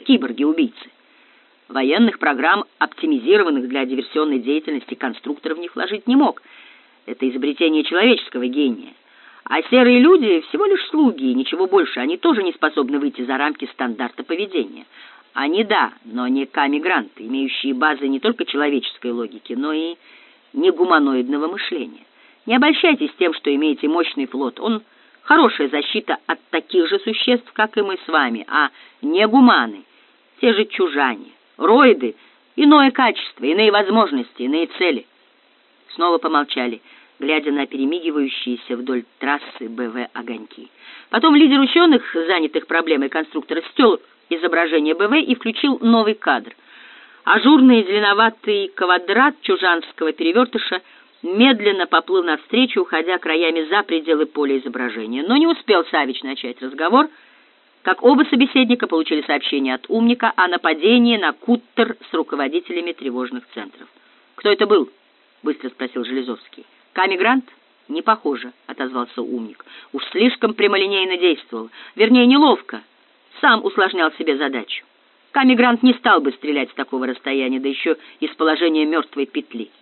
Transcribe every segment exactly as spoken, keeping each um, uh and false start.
киборги-убийцы. Военных программ, оптимизированных для диверсионной деятельности, конструктор в них вложить не мог. Это изобретение человеческого гения. А серые люди всего лишь слуги, и ничего больше. Они тоже не способны выйти за рамки стандарта поведения. Они да, но не камигранты, имеющие базы не только человеческой логики, но и негуманоидного мышления. Не обольщайтесь тем, что имеете мощный флот. Он хорошая защита от таких же существ, как и мы с вами, а не гуманы, те же чужане. Роиды — иное качество, иные возможности, иные цели. Снова помолчали, глядя на перемигивающиеся вдоль трассы БВ огоньки. Потом лидер ученых, занятых проблемой конструктора, стер изображение БВ и включил новый кадр. Ажурный зеленоватый квадрат чужанского перевертыша медленно поплыл навстречу, уходя краями за пределы поля изображения. Но не успел Савич начать разговор, как оба собеседника получили сообщение от умника о нападении на куттер с руководителями тревожных центров. «Кто это был?» — быстро спросил Железовский. «Камигрант?» «Не похоже», — отозвался умник. «Уж слишком прямолинейно действовал. Вернее, неловко. Сам усложнял себе задачу. Камигрант не стал бы стрелять с такого расстояния, да еще из положения мертвой петли.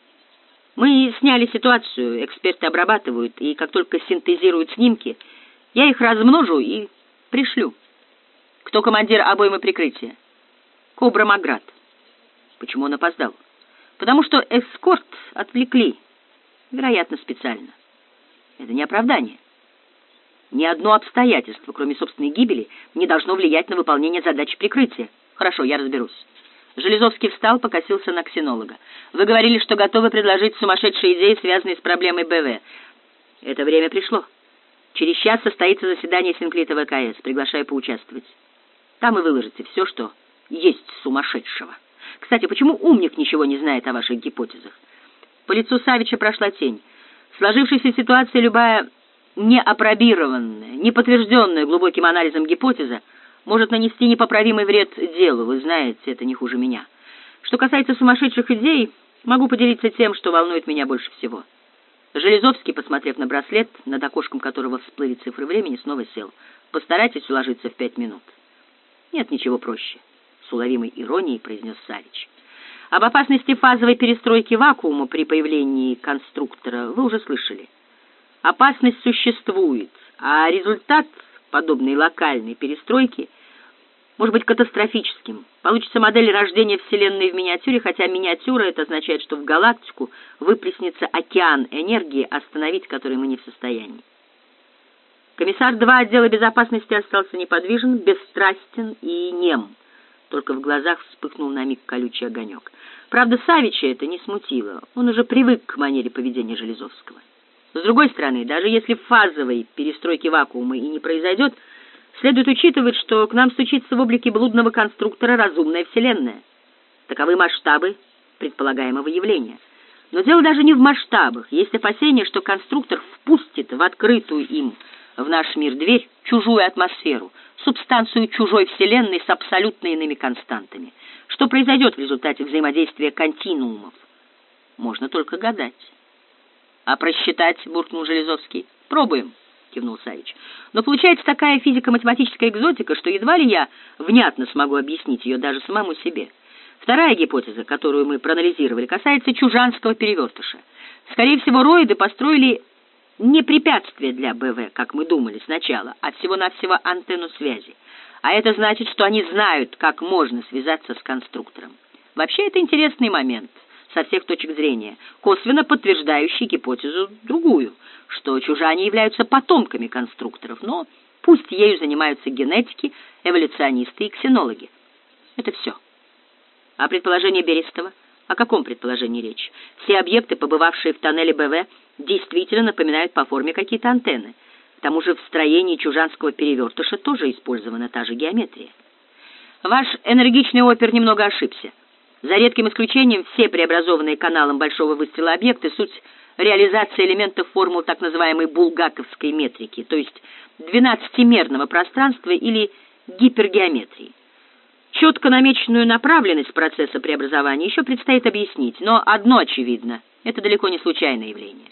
Мы сняли ситуацию, эксперты обрабатывают, и как только синтезируют снимки, я их размножу и пришлю». «Кто командир обоймы прикрытия?» «Кобра Маград». «Почему он опоздал?» «Потому что эскорт отвлекли, вероятно, специально». «Это не оправдание. Ни одно обстоятельство, кроме собственной гибели, не должно влиять на выполнение задачи прикрытия». «Хорошо, я разберусь». Железовский встал, покосился на ксенолога. «Вы говорили, что готовы предложить сумасшедшие идеи, связанные с проблемой БВ. Это время пришло. Через час состоится заседание Синклита ВКС. Приглашаю поучаствовать. Там и выложите все, что есть сумасшедшего. Кстати, почему умник ничего не знает о ваших гипотезах?» По лицу Савича прошла тень. Сложившаяся ситуация, любая неопробированная, не подтвержденная глубоким анализом гипотеза, может нанести непоправимый вред делу, вы знаете, это не хуже меня. Что касается сумасшедших идей, могу поделиться тем, что волнует меня больше всего. Железовский, посмотрев на браслет, над окошком которого всплыли цифры времени, снова сел. «Постарайтесь уложиться в пять минут». «Нет ничего проще», — с уловимой иронией произнес Савич. «Об опасности фазовой перестройки вакуума при появлении конструктора вы уже слышали. Опасность существует, а результат подобной локальной перестройки может быть катастрофическим. Получится модель рождения Вселенной в миниатюре, хотя миниатюра — это означает, что в галактику выплеснется океан энергии, остановить который мы не в состоянии». Комиссар два отдела безопасности остался неподвижен, бесстрастен и нем. Только в глазах вспыхнул на миг колючий огонек. Правда, Савича это не смутило. Он уже привык к манере поведения Железовского. С другой стороны, даже если фазовой перестройки вакуума и не произойдет, следует учитывать, что к нам стучится в облике блудного конструктора разумная Вселенная. Таковы масштабы предполагаемого явления. Но дело даже не в масштабах. Есть опасение, что конструктор впустит в открытую им в наш мир дверь чужую атмосферу, субстанцию чужой Вселенной с абсолютно иными константами. Что произойдет в результате взаимодействия континуумов? Можно только гадать. «А просчитать?» — буркнул Железовский. «Пробуем», — кивнул Савич. «Но получается такая физико-математическая экзотика, что едва ли я внятно смогу объяснить ее даже самому себе. Вторая гипотеза, которую мы проанализировали, касается чужанского перевертыша. Скорее всего, роиды построили не препятствие для БВ, как мы думали сначала, а всего-навсего антенну связи. А это значит, что они знают, как можно связаться с конструктором. Вообще, это интересный момент со всех точек зрения, косвенно подтверждающий гипотезу другую, что чужане являются потомками конструкторов, но пусть ею занимаются генетики, эволюционисты и ксенологи. Это все. А предположение Берестова? О каком предположении речь? Все объекты, побывавшие в тоннеле БВ, действительно напоминают по форме какие-то антенны. К тому же в строении чужанского перевертыша тоже использована та же геометрия. Ваш энергичный опер немного ошибся. За редким исключением, все преобразованные каналом большого выстрела объекты — суть реализации элементов формул так называемой булгаковской метрики, то есть двенадцатимерного пространства или гипергеометрии. Четко намеченную направленность процесса преобразования еще предстоит объяснить, но одно очевидно — это далеко не случайное явление.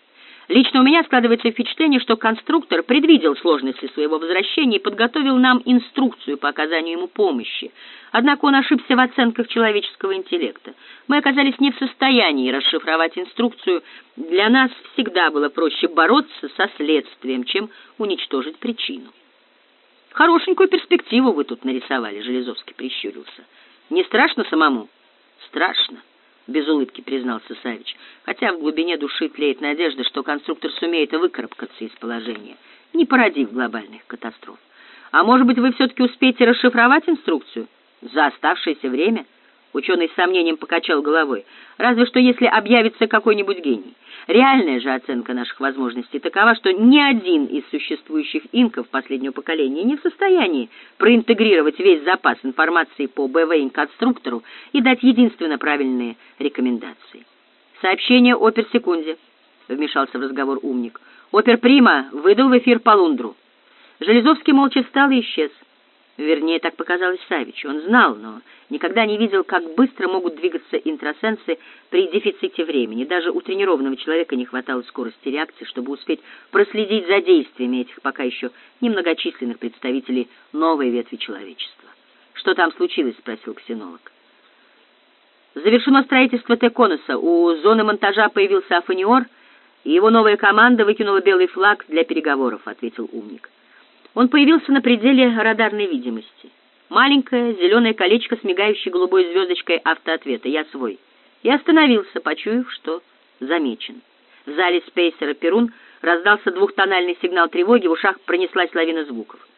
Лично у меня складывается впечатление, что конструктор предвидел сложности своего возвращения и подготовил нам инструкцию по оказанию ему помощи. Однако он ошибся в оценках человеческого интеллекта. Мы оказались не в состоянии расшифровать инструкцию. Для нас всегда было проще бороться со следствием, чем уничтожить причину. «Хорошенькую перспективу вы тут нарисовали», — Железовский прищурился. «Не страшно самому?» «Страшно», — без улыбки признался Савич, хотя в глубине души тлеет надежда, что конструктор сумеет выкарабкаться из положения, не породив глобальных катастроф. «А может быть, вы все-таки успеете расшифровать инструкцию? За оставшееся время?» Ученый с сомнением покачал головой. «Разве что если объявится какой-нибудь гений. Реальная же оценка наших возможностей такова, что ни один из существующих инков последнего поколения не в состоянии проинтегрировать весь запас информации по БВ-инконструктору и дать единственно правильные рекомендации». «Сообщение оперсекунде», — вмешался в разговор умник. «Оперприма выдал в эфир Полундру». Железовский молча встал и исчез. Вернее, так показалось Савичу. Он знал, но никогда не видел, как быстро могут двигаться интросенсы при дефиците времени. Даже у тренированного человека не хватало скорости реакции, чтобы успеть проследить за действиями этих пока еще немногочисленных представителей новой ветви человечества. «Что там случилось?» — спросил ксенолог. «Завершено строительство Т-конуса. У зоны монтажа появился Афаниор, и его новая команда выкинула белый флаг для переговоров», — ответил умник. Он появился на пределе радарной видимости. Маленькое зеленое колечко с мигающей голубой звездочкой автоответа «Я свой». И остановился, почуяв, что замечен. В зале спейсера «Перун» раздался двухтональный сигнал тревоги, в ушах пронеслась лавина звуков.